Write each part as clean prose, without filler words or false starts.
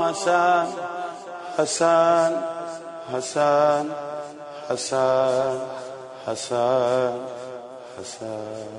حسن حسن حسن حسن حسن حسن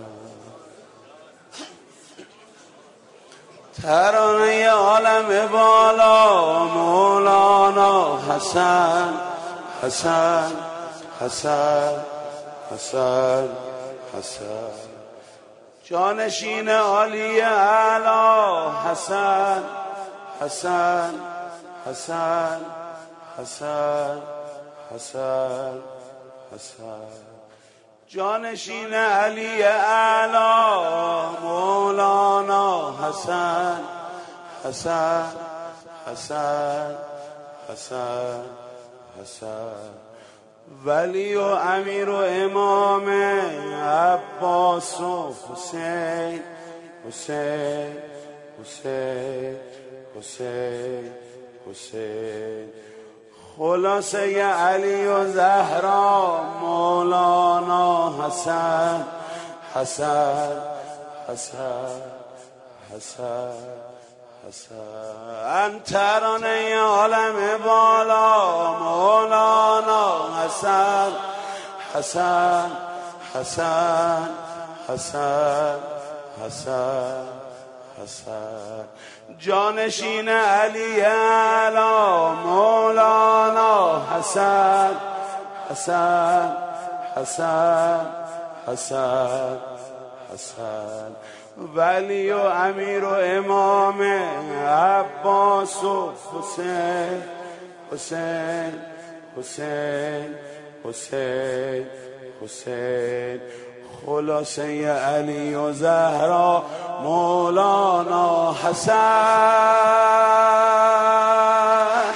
ترانه عالم بالا مولانا حسن حسن حسن حسن حسن جانشین عالی اعلی حسن حسن حسن حسن حسن حسن جانشین علی اعلی مولانا حسن حسن حسن حسن حسن ولی و امیر و امام عباس و حسین حسین حسین حسین حسین خلاصه علی و زهرا مولانا حسن حسن حسن حسن حسن ترانه عالم بالا مولانا حسن حسن حسن حسن حسن حسن جانشین علی اعلی مولانا حسن حسن حسن حسن حسن ولی و امیر و امام عباس و حسین حسین حسین حسین حسین خلاصه علی و زهرا مولانا حسن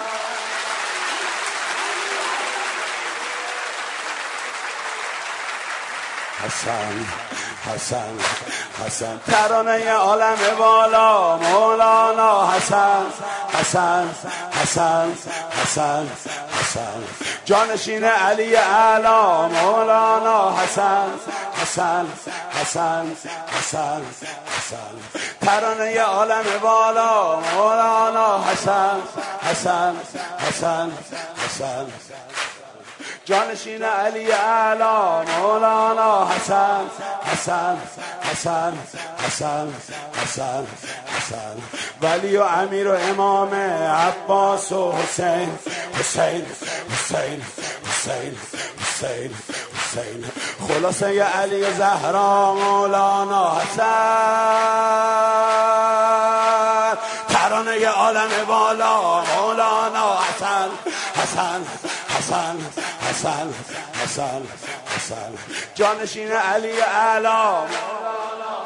حسن حسن حسن ترانه عالم بالا مولانا حسن حسن حسن حسن حسن جانشین علی اعلی مولانا حسن حسن حسن حسن حسن ترانه عالم بالا مولانا حسن حسن حسن حسن جانشین علی اعلی مولانا حسن حسن حسن حسن حسن حسن ولی و امیر و امام عباس و حسین حسین حسین حسین حسین حسین خلاصه علی و زهرا مولانا حسن ترانه عالم بالا مولانا حسن حسن حسن حسن حسن حسن جانشین علی اعلی مولانا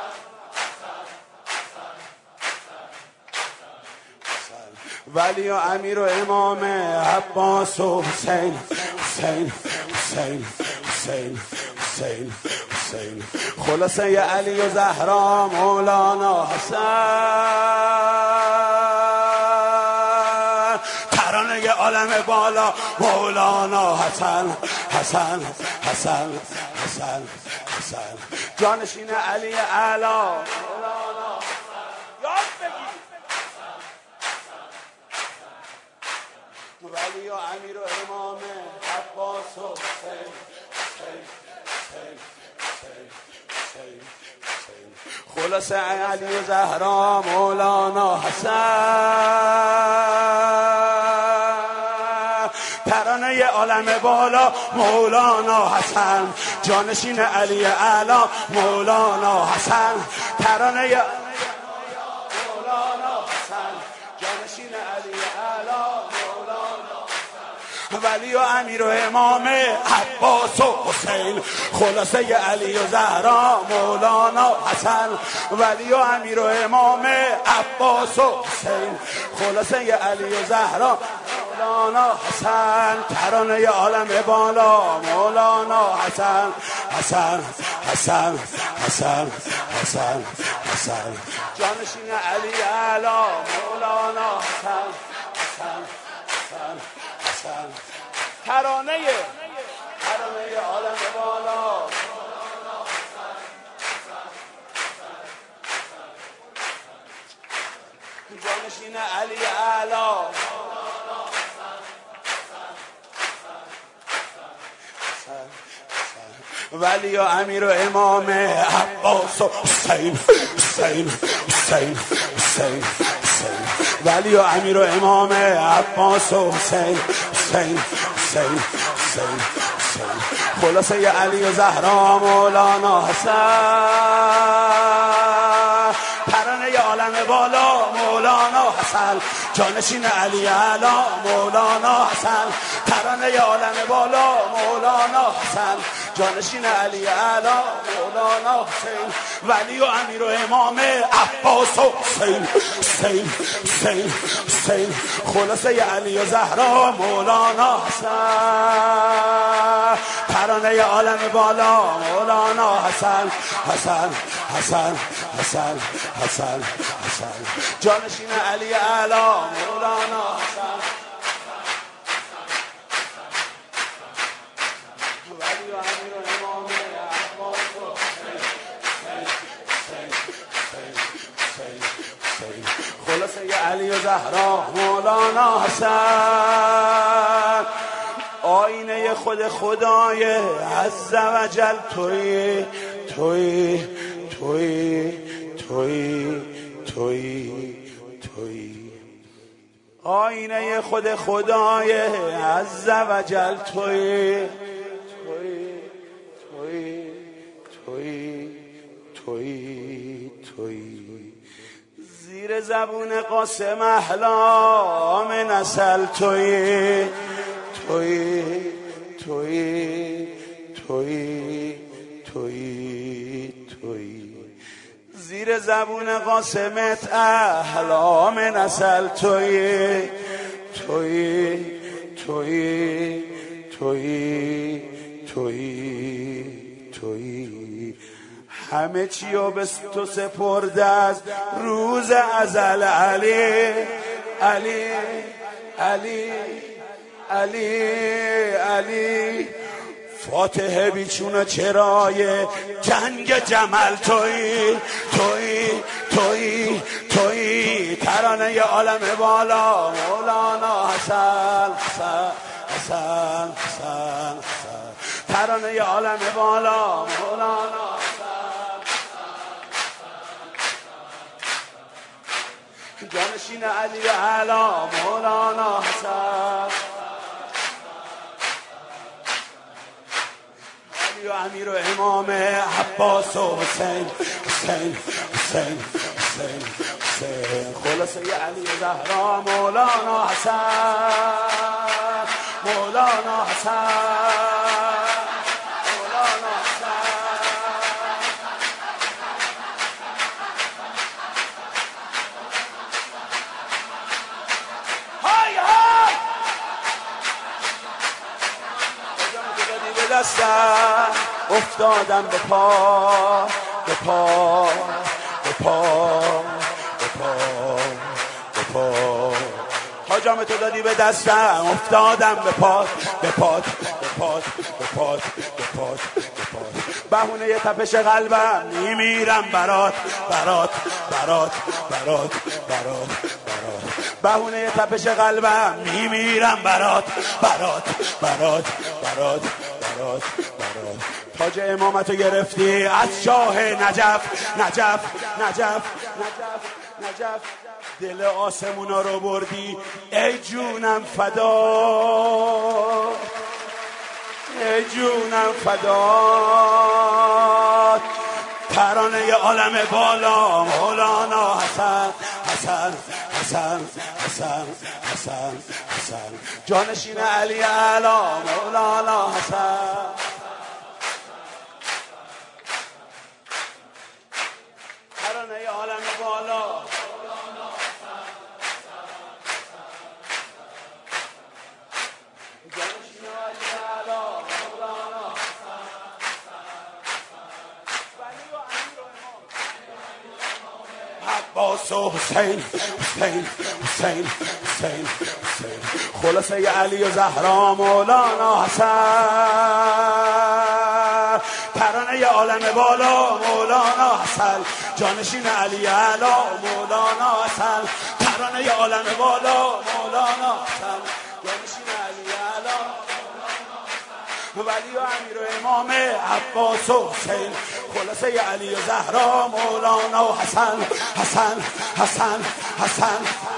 ولی و امیر و امام عباس و حسین حسین حسین حسین حسین حسین خلاصه علی و زهرا مولانا حسن ترانه عالم بالا مولانا حسن حسن حسن حسن حسن جانشین علی اعلی مولانا یاد بگیر ولی و امیر و امام عباس و حسین خلاصه علی و زهرا مولانا حسن ترانه عالم بالا مولانا حسن جانشین علی اعلی مولانا حسن ترانه مولانا حسن جانشین علی اعلی ولی و امیر و امام عباس و حسین خلاصه علی و زهرا مولانا حسن ولی و امیر و امام عباس و حسین خلاصه علی و زهرا مولانا حسن ترانه عالم بالا مولانا حسن حسن حسن حسن حسن حسن جانشین علی اعلی مولانا حسن حسن حسن حسن ترانه عالم بالا جانشین علی اعلی ولی و امیر و امام عباس و حسین حسین حسین حسین حسین ولی و امیر و امام عباس و حسین حسین حسین حسین حسین خلاصه علی و زهرا مولانا حسن ترانه عالم بالا مولانا حسن جانشین علی اعلی مولانا حسن ترانه عالم بالا مولانا حسن جانشین علی اعلی مولانا حسین ولی و امیر و امام عباس و حسین حسین حسین حسین خلاصه علی و زهرا مولانا حسن ترانه عالم بالا مولانا حسن حسن حسن حسن حسن حسن جانشین علی اعلی مولانا حسن ولی و امیر و امام عباس و حسین خلاصه علی و زهرا مولانا حسن آینه خود خدای عز و جل توی توی توی توی توی توی آینه خود خدای عز و جل توی توی توی توی توی زیر زبون قاسم احلام نسل توی توی توی توی توی توی زیر زبون قاسمت احلام نسل توی توی توی توی توی توی همه چیو به تو سپرده از روز ازل علی علی علی علی علی فاتحه بیچون چرای جنگ جمل توی توی توی توی ترانه عالم بالا مولانا حسن حسن حسن حسن ترانه عالم بالا مولانا حسن جانشین علی اعلی مولانا حسن و امیر و امام عباس و حسین حسین حسین حسین حسین خلاصه علی و زهرا مولانا حسن مولانا حسن مولانا حسن های های به دستم افتادم به پا به پا به پا به پا به پا حاجام تو دادی به دستم افتادم به پات به پات به پات به پات به پات به پات بهونه یه تپش قلبم میمیرم برات برات برات برات برات برات بهونه یه تپش قلبم میمیرم برات برات برات برات برات برات تاج امامتو گرفتی از شاه نجف نجف نجف نجف نجف دل آسمونا رو بردی ای جونم فدا ای جونم فدا ترانه عالم بالا مولانا حسن حسن حسن حسن حسن حسن جانشین علی اعلی مولانا حسن ترانه عالم بالا جانشین علی اعلی مولانا عباس و حسین حسین حسین حسین حسین خلاصه علی و زهرا مولانا حسن ترانه عالم بالا مولانا حسن جانشین علی اعلی مولانا حسن ترانه عالم بالا مولانا حسن جانشین علی اعلی ولی و امیر و امام عباس و حسین خلاصه علی و زهرا مولانا و حسن حسن حسن حسن